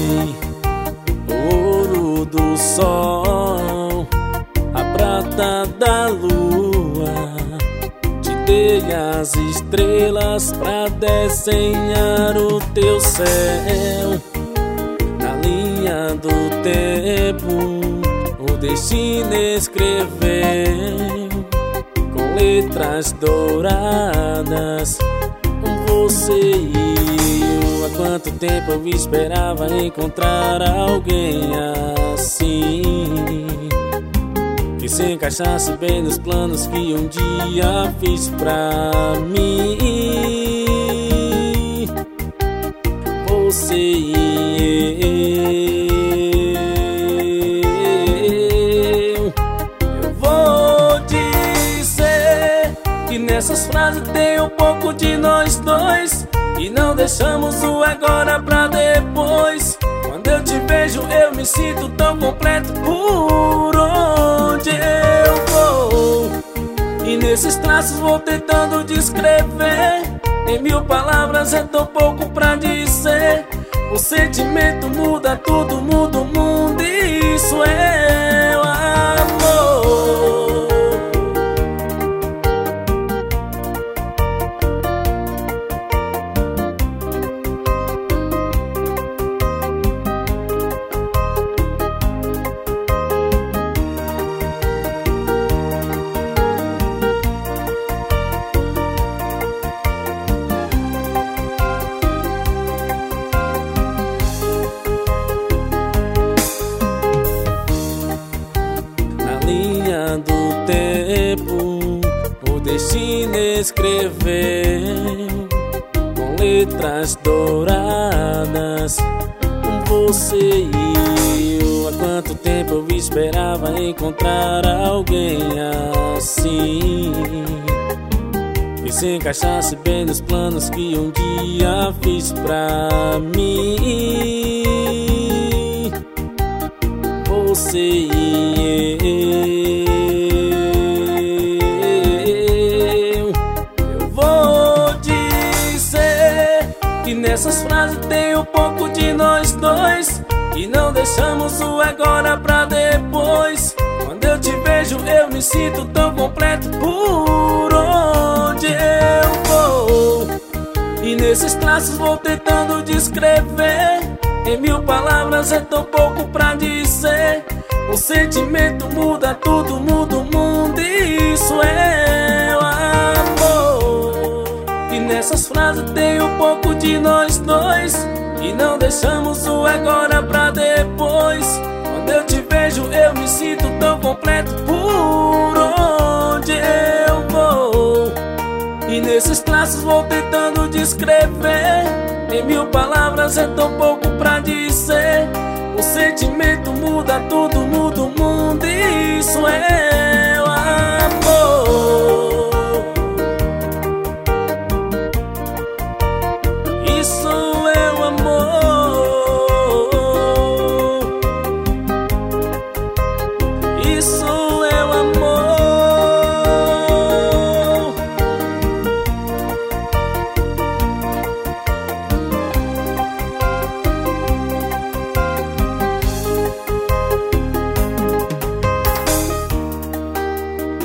dei ouro do sol, a prata da lua, te dei as estrelas pra desenhar o teu céu. Na linha do tempo o destino escreveu com letras douradas você e eu. Há quanto tempo eu esperava encontrar alguém assim, que se encaixasse bem nos planos que um dia fiz pra mim. Você e eu vou dizer que nessas frases tem um pouco de nós dois, e não deixamos o agora pra depois. Quando eu te vejo eu me sinto tão completo por onde eu vou, e nesses traços vou tentando descrever. Em 1000 palavras é tão pouco pra dizer. O sentimento muda tudo, muda o mundo, e isso é o amor. Do tempo o destino escreveu com letras douradas você e eu. Há quanto tempo eu esperava encontrar alguém assim, que se encaixasse bem nos planos que um dia fiz pra mim. Você e eu vou dizer que nessas frases tem um pouco de nós dois, e não deixamos o agora pra depois. Quando eu te vejo eu me sinto tão completo por onde eu vou, e nesses traços vou tentando descrever. Em 1000 palavras é tão pouco pra dizer. O sentimento muda tudo, muda o mundo, e isso é o amor. E nessas frases tem um pouco de nós dois, e não deixamos o agora pra depois. Quando eu te vejo eu me sinto tão completo por onde eu vou, e nesses traços vou tentando descrever. Em 1000 palavras é tão pouco pra dizer. O sentimento muda tudo,